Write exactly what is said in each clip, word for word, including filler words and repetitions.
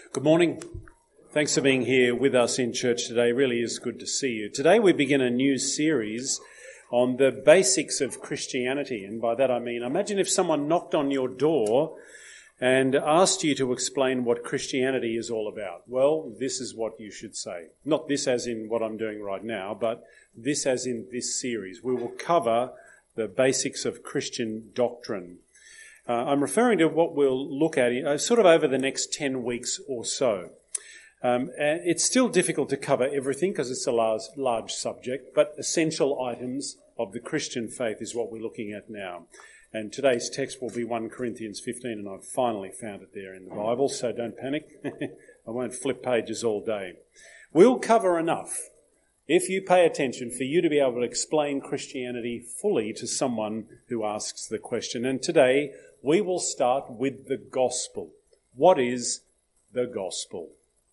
Good morning. Thanks for being here with us in church today. It really is good to see you. Today we begin a new series on the basics of Christianity. And by that I mean, imagine if someone knocked on your door and asked you to explain what Christianity is all about. Well, this is what you should say. Not this as in what I'm doing right now, but this as in this series. We will cover the basics of Christian doctrine. Uh, I'm referring to what we'll look at uh, sort of over the next ten weeks or so. Um, and it's still difficult to cover everything because it's a large, large subject, but essential items of the Christian faith is what we're looking at now. And today's text will be First Corinthians fifteen, and I've finally found it there in the Bible, so don't panic. I won't flip pages all day. We'll cover enough, if you pay attention, for you to be able to explain Christianity fully to someone who asks the question. And today we will start with the gospel. What is the gospel?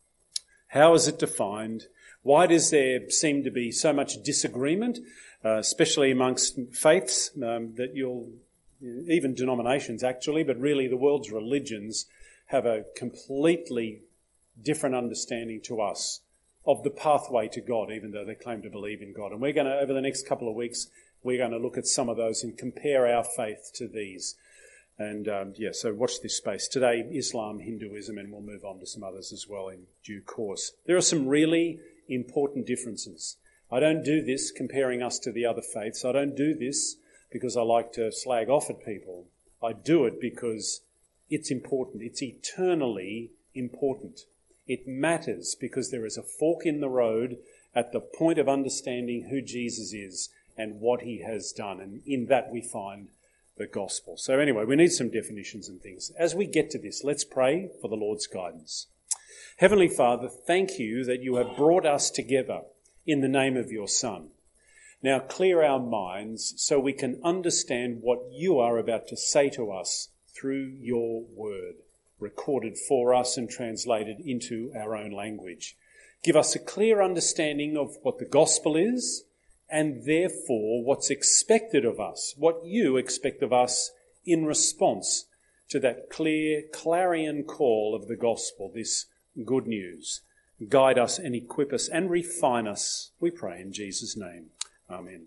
How is it defined? Why does there seem to be so much disagreement, uh, especially amongst faiths, um, that you'll, even denominations actually, but really the world's religions have a completely different understanding to us of the pathway to God, even though they claim to believe in God. And we're going to, over the next couple of weeks, we're going to look at some of those and compare our faith to these. And um, yeah, so watch this space. Today, Islam, Hinduism, and we'll move on to some others as well in due course. There are some really important differences. I don't do this comparing us to the other faiths. I don't do this because I like to slag off at people. I do it because it's important. It's eternally important. It matters because there is a fork in the road at the point of understanding who Jesus is and what he has done. And in that we find the gospel. So anyway, we need some definitions and things. As we get to this, let's pray for the Lord's guidance. Heavenly Father, thank you that you have brought us together in the name of your Son. Now clear our minds so we can understand what you are about to say to us through your word, recorded for us and translated into our own language. Give us a clear understanding of what the gospel is, and therefore what's expected of us, what you expect of us in response to that clear clarion call of the gospel, this good news. Guide us and equip us and refine us, we pray in Jesus' name. Amen.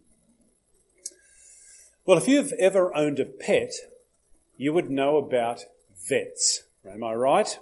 Well, if you've ever owned a pet, you would know about vets. Am I right?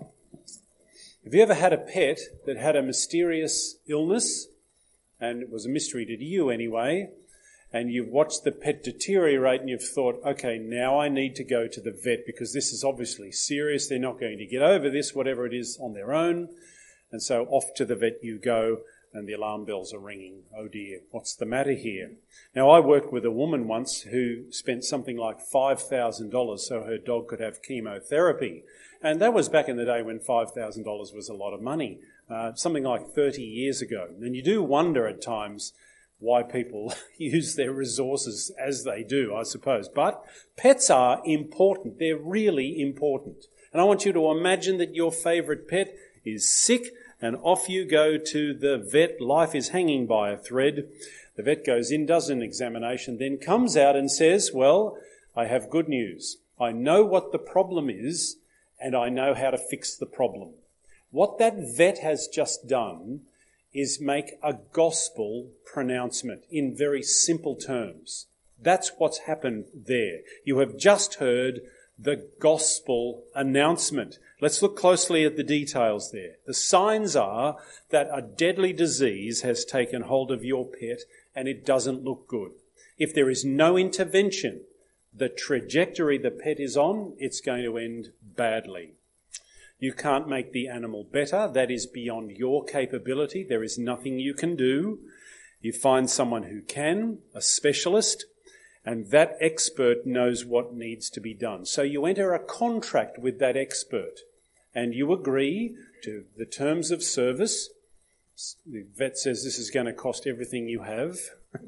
Have you ever had a pet that had a mysterious illness? And it was a mystery to you anyway, and you've watched the pet deteriorate and you've thought, okay, now I need to go to the vet because this is obviously serious. They're not going to get over this, whatever it is, on their own. And so off to the vet you go and the alarm bells are ringing. Oh dear, what's the matter here? Now, I worked with a woman once who spent something like five thousand dollars so her dog could have chemotherapy. And that was back in the day when five thousand dollars was a lot of money. Uh, something like thirty years ago. And you do wonder at times why people use their resources as they do, I suppose. But pets are important. They're really important. And I want you to imagine that your favourite pet is sick and off you go to the vet. Life is hanging by a thread. The vet goes in, does an examination, then comes out and says, well, I have good news. I know what the problem is and I know how to fix the problem. What that vet has just done is make a gospel pronouncement in very simple terms. That's what's happened there. You have just heard the gospel announcement. Let's look closely at the details there. The signs are that a deadly disease has taken hold of your pet and it doesn't look good. If there is no intervention, the trajectory the pet is on, it's going to end badly. You can't make the animal better. That is beyond your capability. There is nothing you can do. You find someone who can, a specialist, and that expert knows what needs to be done. So you enter a contract with that expert and you agree to the terms of service. The vet says this is going to cost everything you have.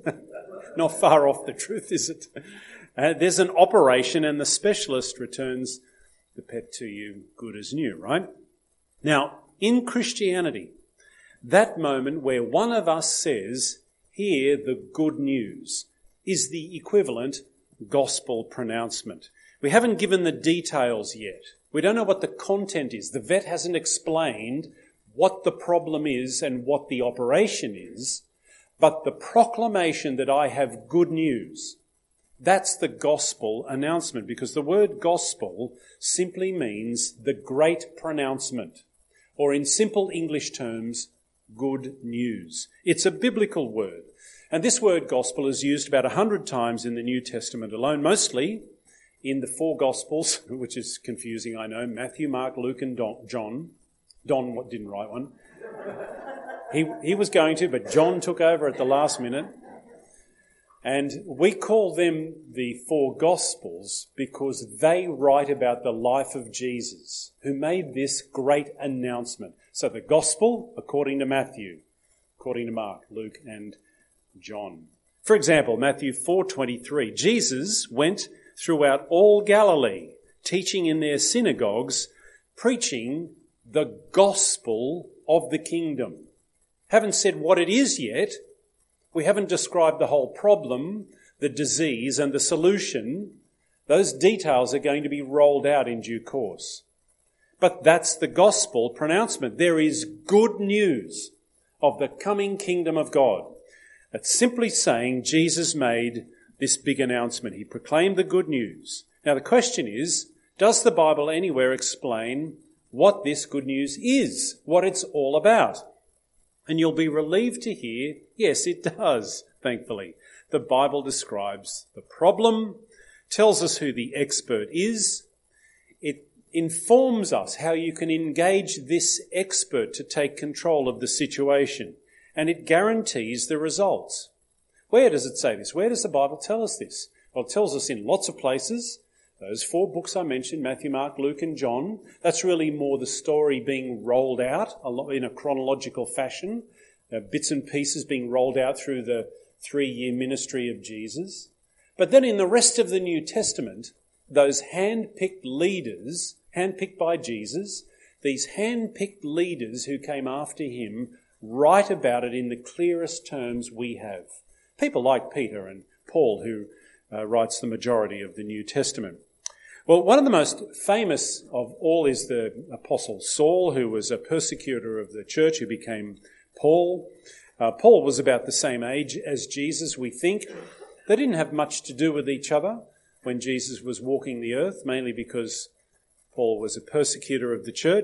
Not far off the truth, is it? Uh, there's an operation and the specialist returns the pet to you good as new, right? Now, in Christianity, that moment where one of us says, hear the good news, is the equivalent gospel pronouncement. We haven't given the details yet. We don't know what the content is. The vet hasn't explained what the problem is and what the operation is, but the proclamation that I have good news. That's the gospel announcement, because the word gospel simply means the great pronouncement, or in simple English terms, good news. It's a biblical word. And this word gospel is used about a hundred times in the New Testament alone, mostly in the four Gospels, which is confusing, I know, Matthew, Mark, Luke and Don, John. Don didn't write one. He, he was going to, but John took over at the last minute. And we call them the four Gospels because they write about the life of Jesus, who made this great announcement. So the Gospel, according to Matthew, according to Mark, Luke and John. For example, Matthew four twenty-three, Jesus went throughout all Galilee, teaching in their synagogues, preaching the gospel of the kingdom. Haven't said what it is yet. We haven't described the whole problem, the disease and the solution. Those details are going to be rolled out in due course. But that's the gospel pronouncement. There is good news of the coming kingdom of God. It's simply saying Jesus made this big announcement. He proclaimed the good news. Now the question is, does the Bible anywhere explain what this good news is, what it's all about? And you'll be relieved to hear, yes, it does, thankfully. The Bible describes the problem, tells us who the expert is. It informs us how you can engage this expert to take control of the situation. And it guarantees the results. Where does it say this? Where does the Bible tell us this? Well, it tells us in lots of places. Those four books I mentioned, Matthew, Mark, Luke and John, that's really more the story being rolled out in a chronological fashion, uh, bits and pieces being rolled out through the three-year ministry of Jesus. But then in the rest of the New Testament, those hand-picked leaders, hand-picked by Jesus, these hand-picked leaders who came after him, write about it in the clearest terms we have. People like Peter and Paul, who uh, writes the majority of the New Testament. Well, one of the most famous of all is the Apostle Saul, who was a persecutor of the church, who became Paul. Uh, Paul was about the same age as Jesus, we think. They didn't have much to do with each other when Jesus was walking the earth, mainly because Paul was a persecutor of the church.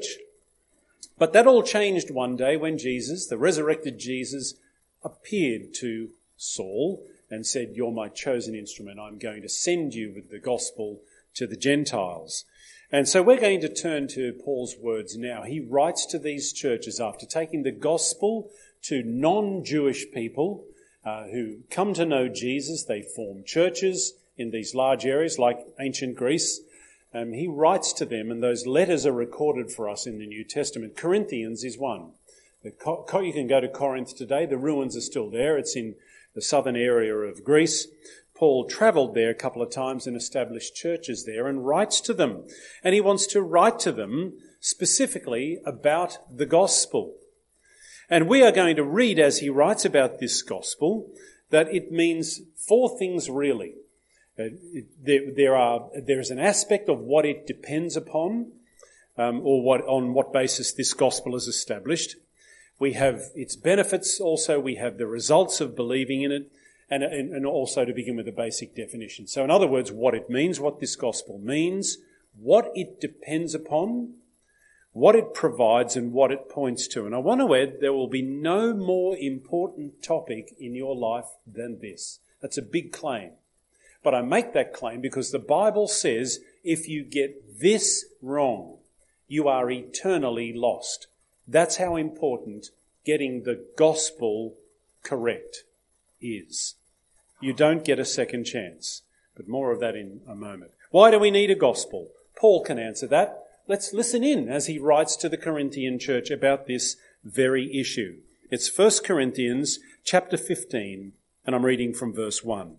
But that all changed one day when Jesus, the resurrected Jesus, appeared to Saul and said, "You're my chosen instrument. I'm going to send you with the gospel to the Gentiles." And so we're going to turn to Paul's words now. He writes to these churches after taking the gospel to non-Jewish people uh, who come to know Jesus. They form churches in these large areas like ancient Greece. Um, he writes to them, and those letters are recorded for us in the New Testament. Corinthians is one. The, you can go to Corinth today. The ruins are still there. It's in the southern area of Greece. Paul travelled there a couple of times and established churches there and writes to them. And he wants to write to them specifically about the gospel. And we are going to read as he writes about this gospel that it means four things really. Uh, there, there are there is an aspect of what it depends upon, um, or what on what basis this gospel is established. We have its benefits. Also, we have the results of believing in it, and, and, and also to begin with a basic definition. So, in other words, what it means, what this gospel means, what it depends upon, what it provides, and what it points to. And I want to add, there will be no more important topic in your life than this. That's a big claim. But I make that claim because the Bible says if you get this wrong, you are eternally lost. That's how important getting the gospel correct is. You don't get a second chance. But more of that in a moment. Why do we need a gospel? Paul can answer that. Let's listen in as he writes to the Corinthian church about this very issue. It's First Corinthians chapter fifteen, and I'm reading from verse one.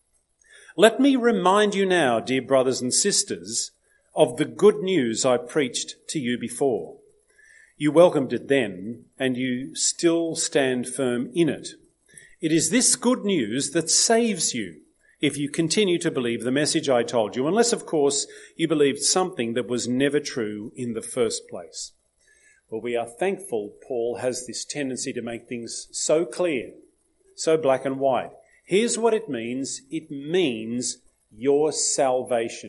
"Let me remind you now, dear brothers and sisters, of the good news I preached to you before. You welcomed it then, and you still stand firm in it. It is this good news that saves you, if you continue to believe the message I told you, unless, of course, you believed something that was never true in the first place. Well, we are thankful Paul has this tendency to make things so clear, so black and white. Here's what it means. It means your salvation.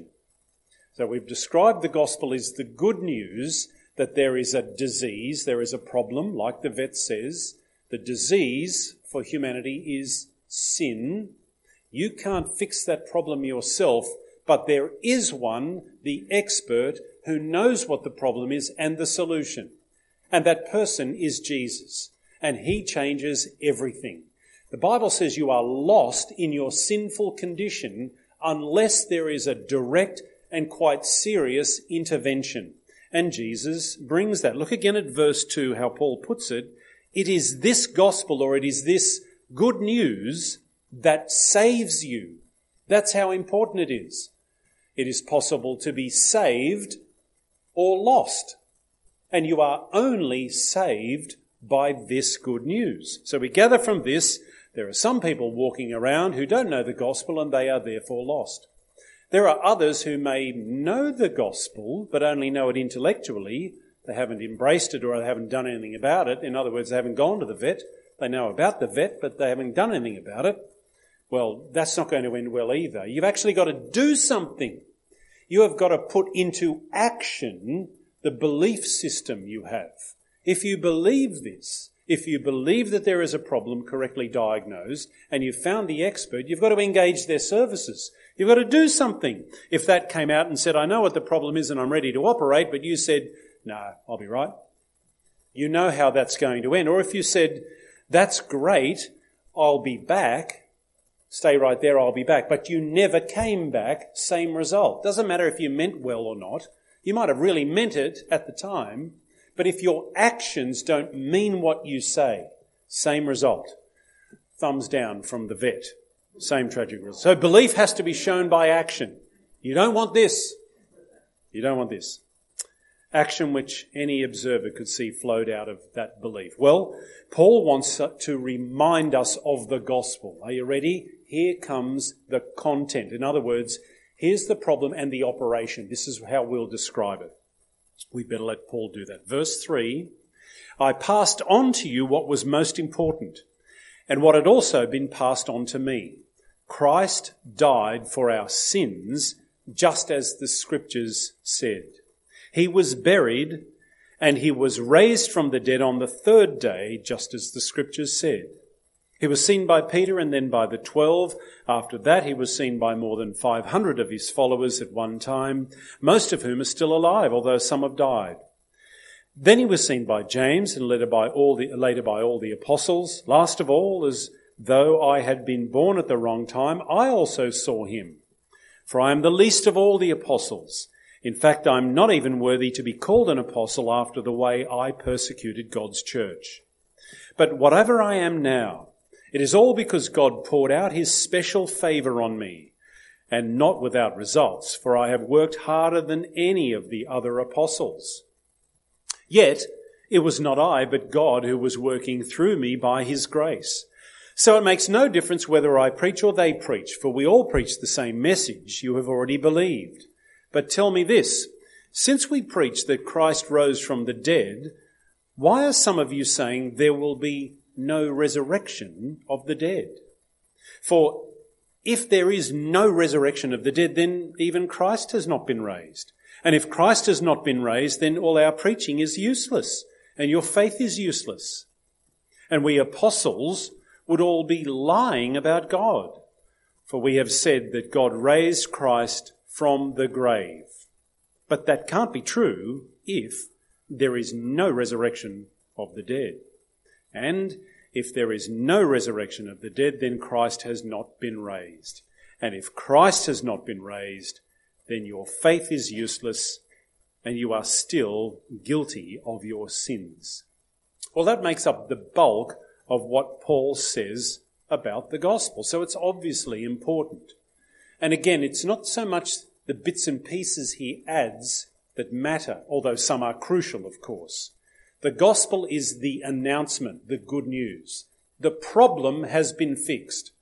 So we've described the gospel as the good news that there is a disease, there is a problem, like the vet says. The disease for humanity is sin. You can't fix that problem yourself, but there is one, the expert, who knows what the problem is and the solution. And that person is Jesus, and he changes everything. The Bible says you are lost in your sinful condition unless there is a direct and quite serious intervention. And Jesus brings that. Look again at verse two, how Paul puts it. It is this gospel, or it is this good news that saves you. That's how important it is. It is possible to be saved or lost. And you are only saved by this good news. So we gather from this, there are some people walking around who don't know the gospel and they are therefore lost. There are others who may know the gospel but only know it intellectually. They haven't embraced it or they haven't done anything about it. In other words, they haven't gone to the vet. They know about the vet but they haven't done anything about it. Well, that's not going to end well either. You've actually got to do something. You have got to put into action the belief system you have. If you believe this, if you believe that there is a problem correctly diagnosed and you've found the expert, you've got to engage their services. You've got to do something. If that came out and said, I know what the problem is and I'm ready to operate, but you said, no, I'll be right. You know how that's going to end. Or if you said, that's great, I'll be back, stay right there, I'll be back. But you never came back, same result. Doesn't matter if you meant well or not. You might have really meant it at the time, but if your actions don't mean what you say, same result. Thumbs down from the vet. Same tragic result. So belief has to be shown by action. You don't want this. You don't want this. Action which any observer could see flowed out of that belief. Well, Paul wants to remind us of the gospel. Are you ready? Here comes the content. In other words, here's the problem and the operation. This is how we'll describe it. We better let Paul do that. Verse three, I passed on to you what was most important and what had also been passed on to me. Christ died for our sins, just as the scriptures said. He was buried and he was raised from the dead on the third day, just as the scriptures said. He was seen by Peter and then by the twelve. After that, he was seen by more than five hundred of his followers at one time, most of whom are still alive, although some have died. Then he was seen by James and later by all the, later by all the apostles. Last of all, as though I had been born at the wrong time, I also saw him. For I am the least of all the apostles. In fact, I am not even worthy to be called an apostle after the way I persecuted God's church. But whatever I am now, it is all because God poured out his special favour on me, and not without results, for I have worked harder than any of the other apostles. Yet it was not I, but God who was working through me by his grace. So it makes no difference whether I preach or they preach, for we all preach the same message you have already believed. But tell me this, since we preach that Christ rose from the dead, why are some of you saying there will be no resurrection of the dead? For if there is no resurrection of the dead, then even Christ has not been raised. And if Christ has not been raised, then all our preaching is useless, and your faith is useless. And we apostles would all be lying about God, for we have said that God raised Christ from the grave. But that can't be true if there is no resurrection of the dead. And if there is no resurrection of the dead, then Christ has not been raised. And if Christ has not been raised, then your faith is useless and you are still guilty of your sins. Well, that makes up the bulk of what Paul says about the gospel. So it's obviously important. And again, it's not so much the bits and pieces he adds that matter, although some are crucial, of course. The gospel is the announcement, the good news. The problem has been fixed.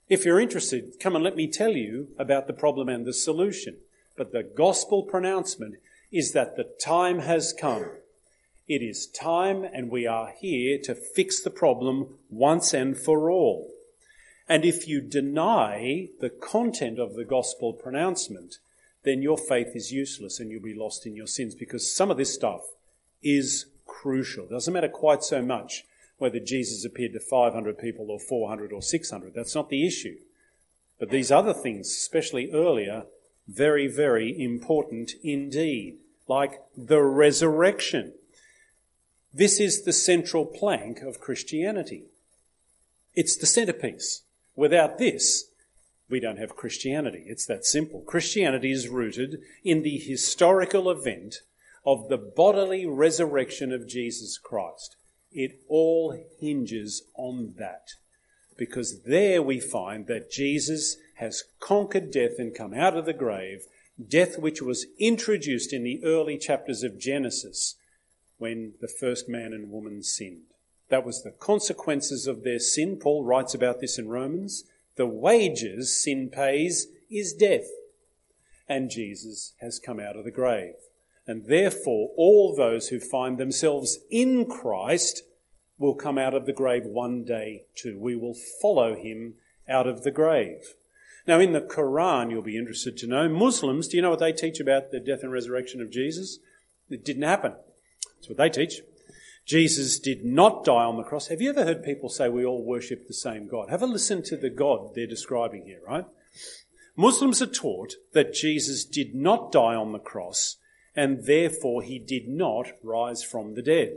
If you're interested, come and let me tell you about the problem and the solution. But the gospel pronouncement is that the time has come. It is time, and we are here to fix the problem once and for all. And if you deny the content of the gospel pronouncement, then your faith is useless and you'll be lost in your sins, because some of this stuff is crucial. It doesn't matter quite so much whether Jesus appeared to five hundred people or four hundred or six hundred. That's not the issue. But these other things, especially earlier, very, very important indeed, like the resurrection. This is the central plank of Christianity. It's the centerpiece. Without this, we don't have Christianity. It's that simple. Christianity is rooted in the historical event of the bodily resurrection of Jesus Christ. It all hinges on that, because there we find that Jesus has conquered death and come out of the grave, death which was introduced in the early chapters of Genesis when the first man and woman sinned. That was the consequences of their sin. Paul writes about this in Romans. The wages sin pays is death, and Jesus has come out of the grave. And therefore, all those who find themselves in Christ will come out of the grave one day too. We will follow him out of the grave. Now, in the Quran, you'll be interested to know, Muslims, do you know what they teach about the death and resurrection of Jesus? It didn't happen. That's what they teach. Jesus did not die on the cross. Have you ever heard people say we all worship the same God? Have a listen to the God they're describing here, right? Muslims are taught that Jesus did not die on the cross, and therefore he did not rise from the dead.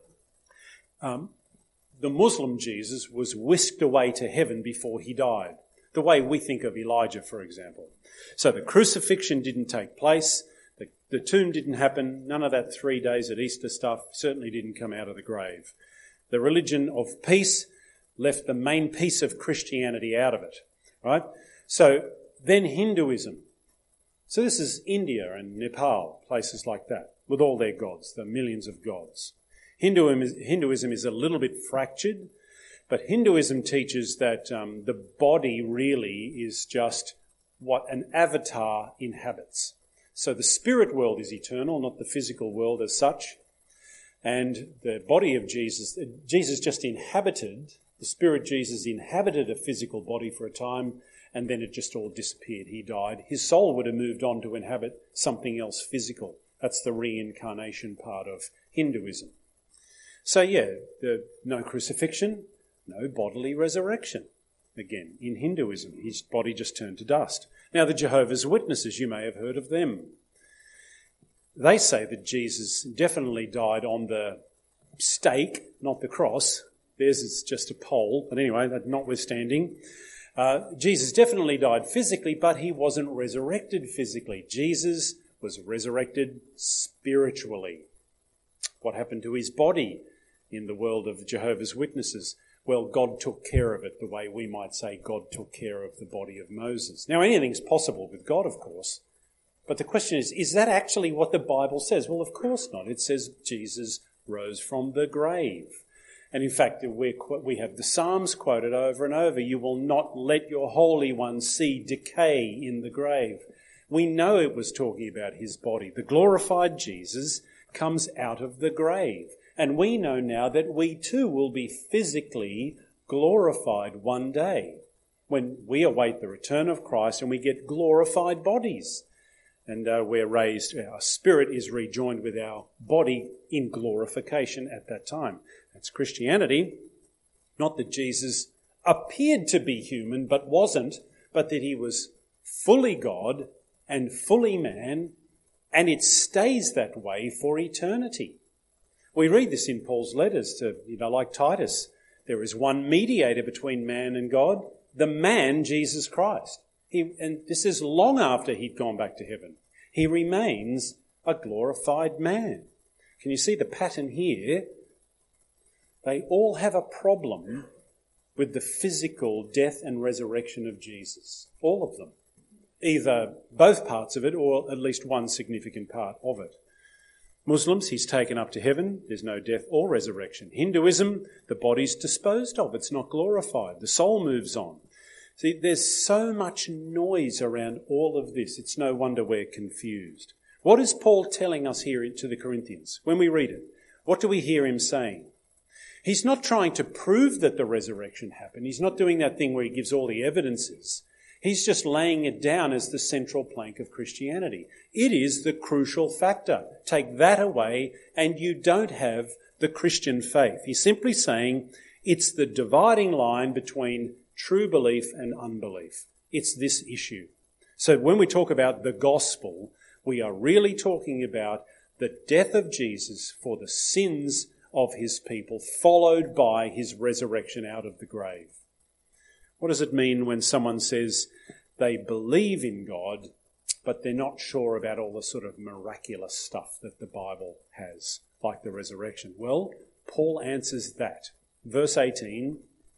Um, the Muslim Jesus was whisked away to heaven before he died, the way we think of Elijah, for example. So the crucifixion didn't take place, the, the tomb didn't happen, none of that three days at Easter stuff certainly didn't come out of the grave. The religion of peace left the main piece of Christianity out of it, right? So then Hinduism. So this is India and Nepal, places like that, with all their gods, the millions of gods. Hinduism is, Hinduism is a little bit fractured, but Hinduism teaches that um, the body really is just what an avatar inhabits. So the spirit world is eternal, not the physical world as such. And the body of Jesus, Jesus just inhabited, the spirit Jesus inhabited a physical body for a time, and then it just all disappeared. He died. His soul would have moved on to inhabit something else physical. That's the reincarnation part of Hinduism. So yeah, the, no crucifixion, no bodily resurrection. Again, in Hinduism, his body just turned to dust. Now the Jehovah's Witnesses, you may have heard of them. They say that Jesus definitely died on the stake, not the cross. Theirs is just a pole, but anyway, that notwithstanding. Uh, Jesus definitely died physically, but he wasn't resurrected physically. Jesus was resurrected spiritually. What happened to his body in the world of Jehovah's Witnesses? Well, God took care of it the way we might say God took care of the body of Moses. Now, anything's possible with God, of course. But the question is, is that actually what the Bible says? Well, of course not. It says Jesus rose from the grave. And in fact, we're, we have the Psalms quoted over and over. You will not let your Holy One see decay in the grave. We know it was talking about his body. The glorified Jesus comes out of the grave. And we know now that we too will be physically glorified one day when we await the return of Christ and we get glorified bodies. And uh, we're raised, our spirit is rejoined with our body in glorification at that time. That's Christianity. Not that Jesus appeared to be human but wasn't, but that he was fully God and fully man, and it stays that way for eternity. We read this in Paul's letters to, you know, like Titus. There is one mediator between man and God, the man, Jesus Christ. He, and this is long after he'd gone back to heaven. He remains a glorified man. Can you see the pattern here? They all have a problem with the physical death and resurrection of Jesus. All of them. Either both parts of it or at least one significant part of it. Muslims, he's taken up to heaven. There's no death or resurrection. Hinduism, the body's disposed of. It's not glorified. The soul moves on. See, there's so much noise around all of this. It's no wonder we're confused. What is Paul telling us here to the Corinthians? When we read it, what do we hear him saying? He's not trying to prove that the resurrection happened. He's not doing that thing where he gives all the evidences. He's just laying it down as the central plank of Christianity. It is the crucial factor. Take that away and you don't have the Christian faith. He's simply saying it's the dividing line between true belief and unbelief. It's this issue. So when we talk about the gospel, we are really talking about the death of Jesus for the sins of his people, followed by his resurrection out of the grave. What does it mean when someone says they believe in God, but they're not sure about all the sort of miraculous stuff that the Bible has, like the resurrection? Well, Paul answers that. Verse eighteen,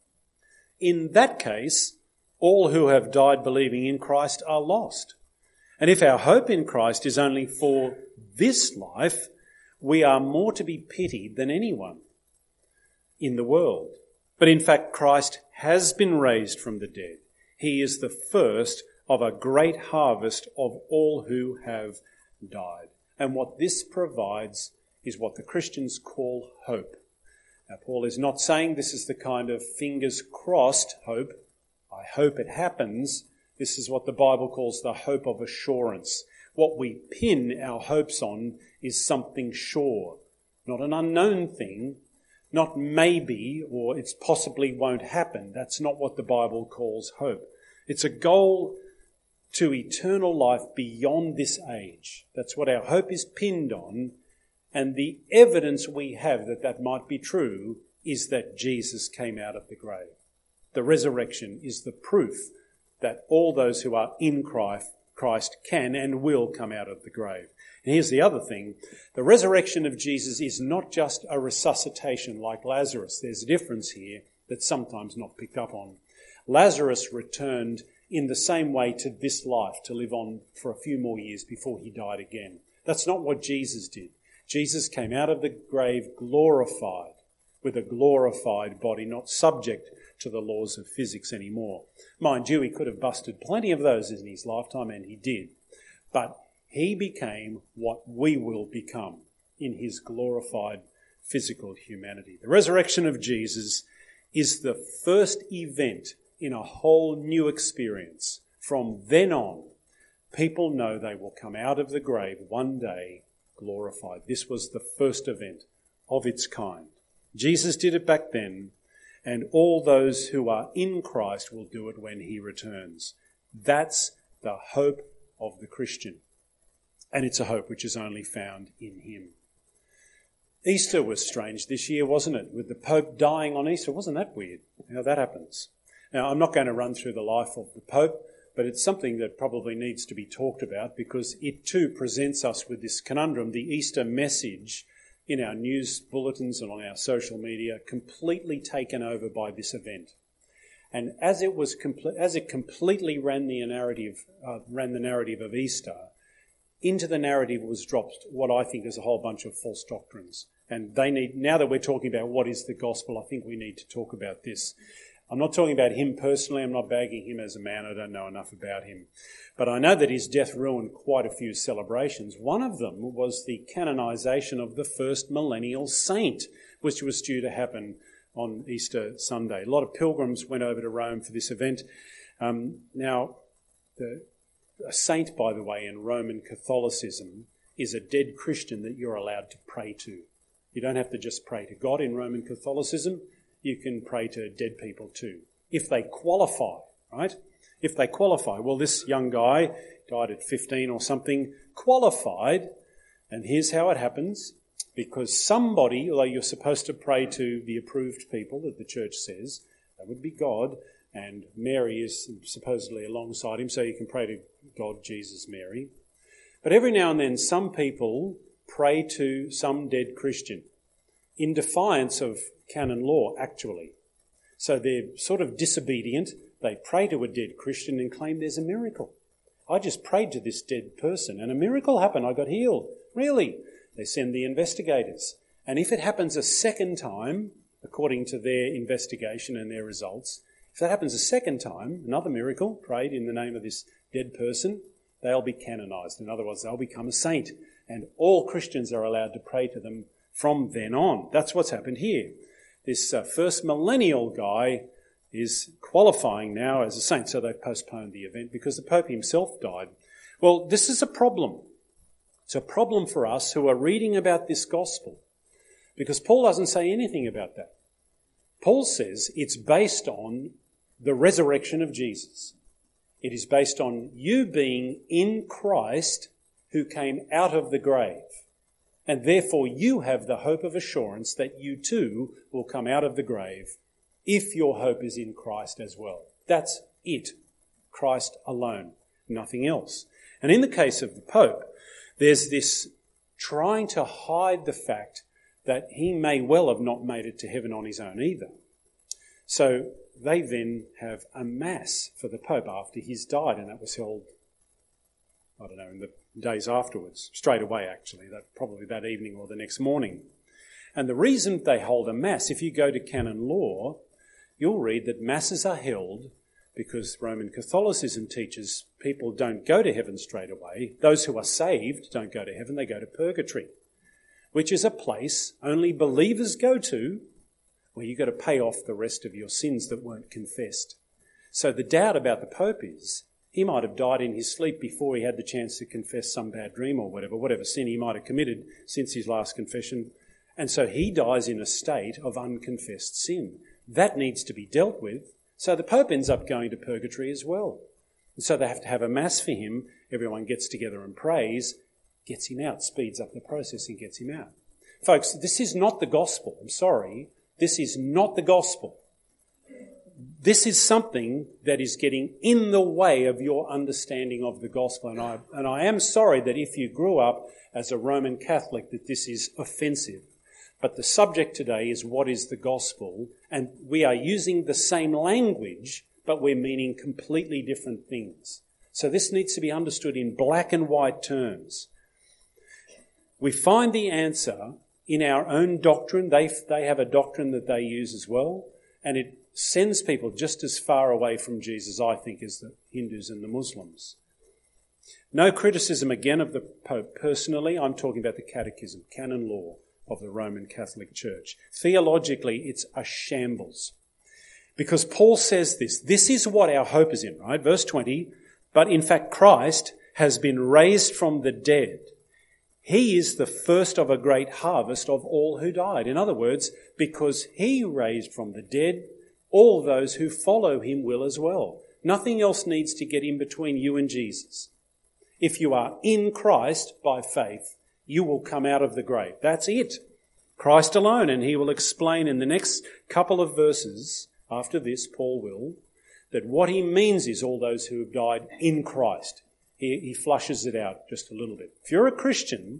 in that case, all who have died believing in Christ are lost. And if our hope in Christ is only for this life, we are more to be pitied than anyone in the world. But in fact, Christ has been raised from the dead. He is the first of a great harvest of all who have died. And what this provides is what the Christians call hope. Now, Paul is not saying this is the kind of fingers crossed hope. I hope it happens. This is what the Bible calls the hope of assurance. What we pin our hopes on is something sure, not an unknown thing, not maybe or it's possibly won't happen. That's not what the Bible calls hope. It's a goal to eternal life beyond this age. That's what our hope is pinned on. And the evidence we have that that might be true is that Jesus came out of the grave. The resurrection is the proof that all those who are in Christ, Christ can and will come out of the grave. And here's the other thing. The resurrection of Jesus is not just a resuscitation like Lazarus. There's a difference here that's sometimes not picked up on. Lazarus returned in the same way to this life, to live on for a few more years before he died again. That's not what Jesus did. Jesus came out of the grave glorified, with a glorified body, not subject to the laws of physics anymore. Mind you, he could have busted plenty of those in his lifetime, and he did. But he became what we will become in his glorified physical humanity. The resurrection of Jesus is the first event in a whole new experience. From then on, people know they will come out of the grave one day glorified. This was the first event of its kind. Jesus did it back then, and all those who are in Christ will do it when he returns. That's the hope of the Christian. And it's a hope which is only found in him. Easter was strange this year, wasn't it? With the Pope dying on Easter. Wasn't that weird? How that happens. Now, I'm not going to run through the life of the Pope, but it's something that probably needs to be talked about because it too presents us with this conundrum. The Easter message in our news bulletins and on our social media completely taken over by this event. And as it was compl- as it completely ran the narrative uh, ran the narrative of Easter, into the narrative was dropped what I think is a whole bunch of false doctrines. And they need, now that we're talking about what is the gospel, I think we need to talk about this. I'm not talking about him personally. I'm not bagging him as a man. I don't know enough about him. But I know that his death ruined quite a few celebrations. One of them was the canonization of the first millennial saint, which was due to happen on Easter Sunday. A lot of pilgrims went over to Rome for this event. Um, now, the, a saint, by the way, in Roman Catholicism is a dead Christian that you're allowed to pray to. You don't have to just pray to God in Roman Catholicism. You can pray to dead people too, if they qualify, right? If they qualify. Well, this young guy died at fifteen or something, qualified, and here's how it happens. Because somebody, although you're supposed to pray to the approved people that the church says, that would be God, and Mary is supposedly alongside him, so you can pray to God, Jesus, Mary. But every now and then some people pray to some dead Christian in defiance of canon law, actually. So they're sort of disobedient. They pray to a dead Christian and claim there's a miracle. I just prayed to this dead person and a miracle happened. I got healed. Really? They send the investigators. And if it happens a second time, according to their investigation and their results, If that happens a second time, another miracle, prayed in the name of this dead person, they'll be canonised. In other words, they'll become a saint. And all Christians are allowed to pray to them from then on. That's what's happened here. This uh, first millennial guy is qualifying now as a saint, so they've postponed the event because the Pope himself died. Well, this is a problem. It's a problem for us who are reading about this gospel, because Paul doesn't say anything about that. Paul says it's based on the resurrection of Jesus. It is based on you being in Christ who came out of the grave. And therefore you have the hope of assurance that you too will come out of the grave if your hope is in Christ as well. That's it. Christ alone, nothing else. And in the case of the Pope, there's this trying to hide the fact that he may well have not made it to heaven on his own either. So they then have a mass for the Pope after he's died, and that was held, I don't know, in the days afterwards, straight away actually, that probably that evening or the next morning. And the reason they hold a mass, if you go to canon law, you'll read that masses are held because Roman Catholicism teaches people don't go to heaven straight away. Those who are saved don't go to heaven, they go to purgatory, which is a place only believers go to where you've got to pay off the rest of your sins that weren't confessed. So the doubt about the Pope is he might have died in his sleep before he had the chance to confess some bad dream or whatever, whatever sin he might have committed since his last confession. And so he dies in a state of unconfessed sin. That needs to be dealt with. So the Pope ends up going to purgatory as well. And so they have to have a mass for him. Everyone gets together and prays, gets him out, speeds up the process and gets him out. Folks, this is not the gospel. I'm sorry. This is not the gospel. This is something that is getting in the way of your understanding of the gospel. And I, and I am sorry that if you grew up as a Roman Catholic that this is offensive. But the subject today is what is the gospel, and we are using the same language, but we're meaning completely different things. So this needs to be understood in black and white terms. We find the answer in our own doctrine. They, they have a doctrine that they use as well, and it sends people just as far away from Jesus, I think, as the Hindus and the Muslims. No criticism again of the Pope personally. I'm talking about the catechism, canon law of the Roman Catholic Church. Theologically, it's a shambles. Because Paul says this, this is what our hope is in, right? Verse twenty, but in fact Christ has been raised from the dead. He is the first of a great harvest of all who died. In other words, because he raised from the dead, all those who follow him will as well. Nothing else needs to get in between you and Jesus. If you are in Christ by faith, you will come out of the grave. That's it. Christ alone. And he will explain in the next couple of verses after this, Paul will, that what he means is all those who have died in Christ. He, he flushes it out just a little bit. If you're a Christian,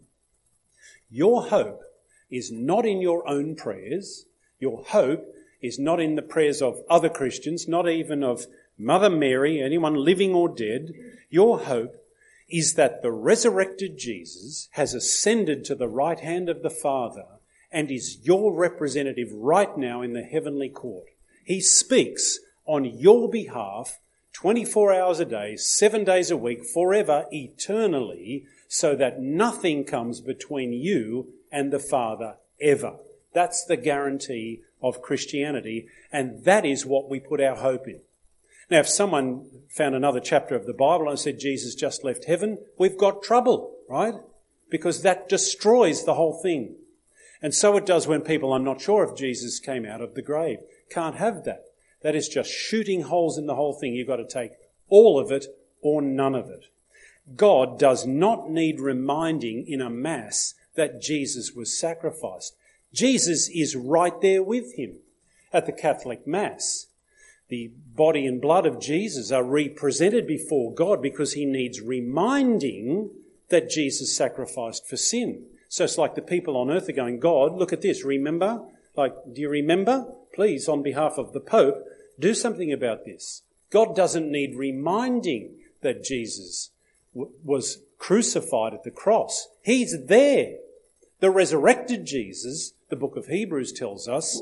your hope is not in your own prayers. Your hope is not in the prayers of other Christians, not even of Mother Mary, anyone living or dead. Your hope is that the resurrected Jesus has ascended to the right hand of the Father and is your representative right now in the heavenly court. He speaks on your behalf twenty-four hours a day, seven days a week, forever, eternally, so that nothing comes between you and the Father ever. That's the guarantee of Christianity, and that is what we put our hope in. Now, if someone found another chapter of the Bible and said Jesus just left heaven, we've got trouble, right? Because that destroys the whole thing. And so it does when people are not sure if Jesus came out of the grave. Can't have that. That is just shooting holes in the whole thing. You've got to take all of it or none of it. God does not need reminding in a mass that Jesus was sacrificed. Jesus is right there with him at the Catholic Mass. The body and blood of Jesus are represented before God because he needs reminding that Jesus sacrificed for sin. So it's like the people on earth are going, God, look at this, remember? Like, do you remember? Please, on behalf of the Pope, do something about this. God doesn't need reminding that Jesus w- was crucified at the cross. He's there. The resurrected Jesus, the book of Hebrews tells us,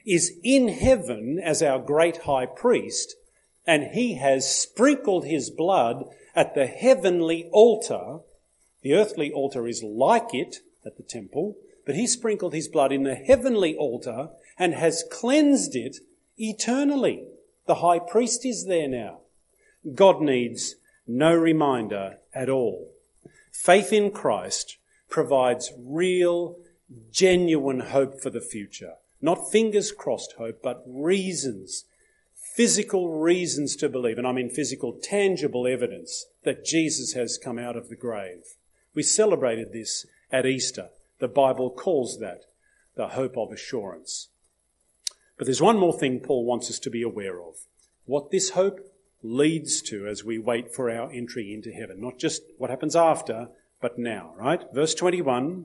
is in heaven as our great high priest, and he has sprinkled his blood at the heavenly altar. The earthly altar is like it at the temple, but he sprinkled his blood in the heavenly altar and has cleansed it eternally. The high priest is there now. God needs no reminder at all. Faith in Christ provides real, genuine hope for the future. Not fingers crossed hope, but reasons, physical reasons to believe. And I mean physical, tangible evidence that Jesus has come out of the grave. We celebrated this at Easter. The Bible calls that the hope of assurance. But there's one more thing Paul wants us to be aware of. What this hope leads to as we wait for our entry into heaven. Not just what happens after, but now, right? Verse twenty-one.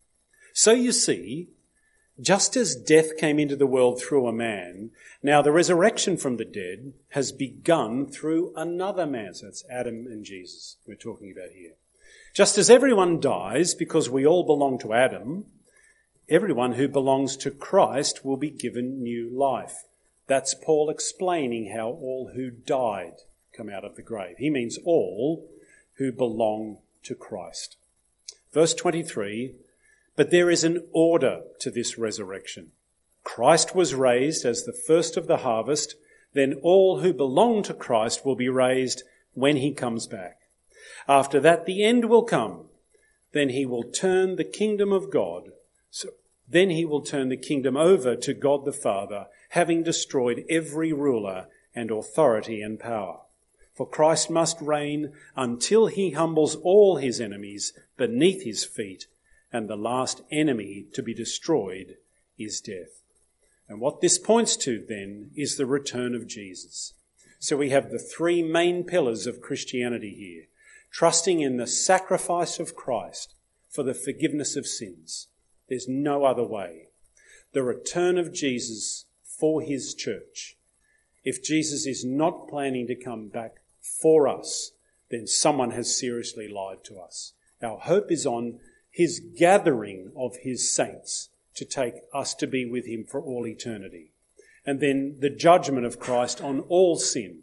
So you see, just as death came into the world through a man, now the resurrection from the dead has begun through another man. So that's Adam and Jesus we're talking about here. Just as everyone dies because we all belong to Adam, everyone who belongs to Christ will be given new life. That's Paul explaining how all who died come out of the grave. He means all who belong to Christ. Verse twenty-three, but there is an order to this resurrection. Christ was raised as the first of the harvest, then all who belong to Christ will be raised when he comes back. After that, the end will come. Then he will turn the kingdom of God. So then he will turn the kingdom over to God the Father, having destroyed every ruler and authority and power. For Christ must reign until he humbles all his enemies beneath his feet, and the last enemy to be destroyed is death. And what this points to then is the return of Jesus. So we have the three main pillars of Christianity here. Trusting in the sacrifice of Christ for the forgiveness of sins. There's no other way. The return of Jesus for his church. If Jesus is not planning to come back for us, then someone has seriously lied to us. Our hope is on his gathering of his saints to take us to be with him for all eternity. And then the judgment of Christ on all sin,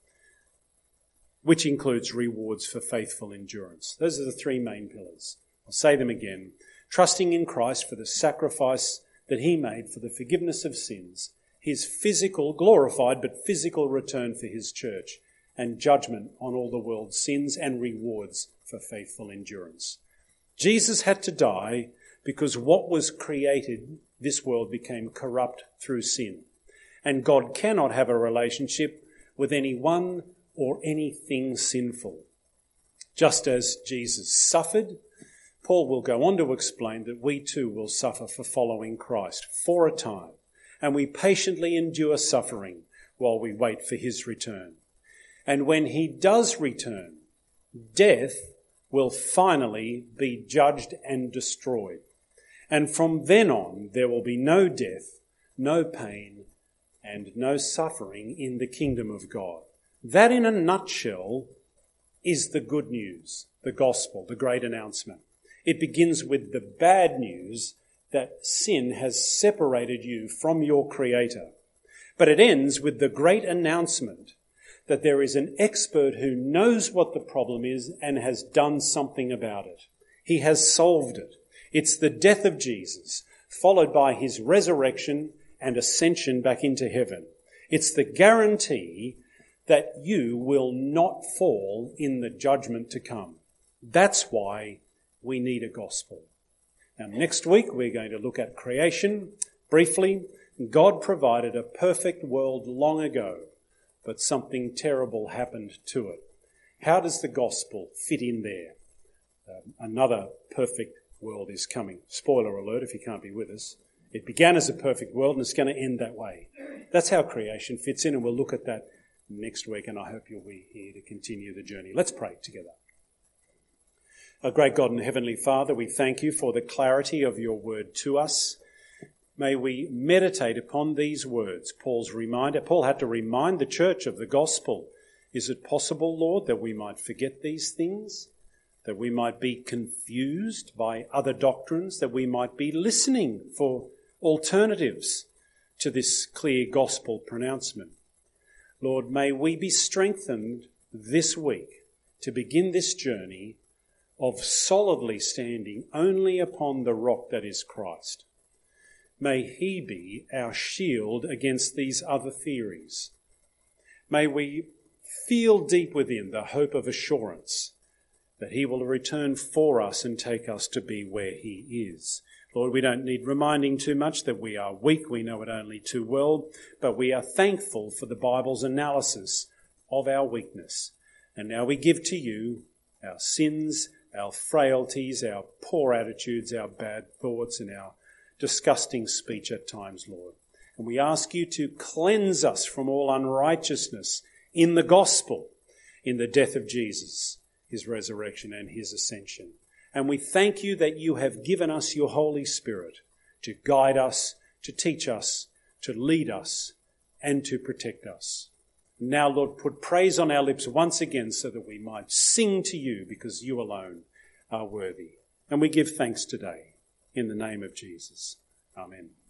which includes rewards for faithful endurance. Those are the three main pillars. I'll say them again. Trusting in Christ for the sacrifice that he made for the forgiveness of sins, his physical, glorified but physical return for his church, and judgment on all the world's sins and rewards for faithful endurance. Jesus had to die because what was created, this world, became corrupt through sin. And God cannot have a relationship with anyone or anything sinful. Just as Jesus suffered, Paul will go on to explain that we too will suffer for following Christ for a time, and we patiently endure suffering while we wait for his return. And when he does return, death will finally be judged and destroyed. And from then on, there will be no death, no pain, and no suffering in the kingdom of God. That, in a nutshell, is the good news, the gospel, the great announcement. It begins with the bad news that sin has separated you from your Creator. But it ends with the great announcement that there is an expert who knows what the problem is and has done something about it. He has solved it. It's the death of Jesus, followed by his resurrection and ascension back into heaven. It's the guarantee that you will not fall in the judgment to come. That's why we need a gospel. Now, next week we're going to look at creation briefly. God provided a perfect world long ago, but something terrible happened to it. How does the gospel fit in there? Um, another perfect world is coming. Spoiler alert if you can't be with us. It began as a perfect world and it's going to end that way. That's how creation fits in, and we'll look at that next week, and I hope you'll be here to continue the journey. Let's pray together. Our great God and Heavenly Father, we thank you for the clarity of your word to us. May we meditate upon these words. Paul's reminder, Paul had to remind the church of the gospel. Is it possible, Lord, that we might forget these things? That we might be confused by other doctrines? That we might be listening for alternatives? to this clear gospel pronouncement. Lord, may we be strengthened this week to begin this journey of solidly standing only upon the rock that is Christ. May he be our shield against these other theories. May we feel deep within the hope of assurance that he will return for us and take us to be where he is. Lord, we don't need reminding too much that we are weak. We know it only too well, but we are thankful for the Bible's analysis of our weakness. And now we give to you our sins, our frailties, our poor attitudes, our bad thoughts, and our disgusting speech at times, Lord. And we ask you to cleanse us from all unrighteousness in the gospel, in the death of Jesus, his resurrection and his ascension. And we thank you that you have given us your Holy Spirit to guide us, to teach us, to lead us, and to protect us. Now, Lord, put praise on our lips once again so that we might sing to you because you alone are worthy. And we give thanks today in the name of Jesus. Amen.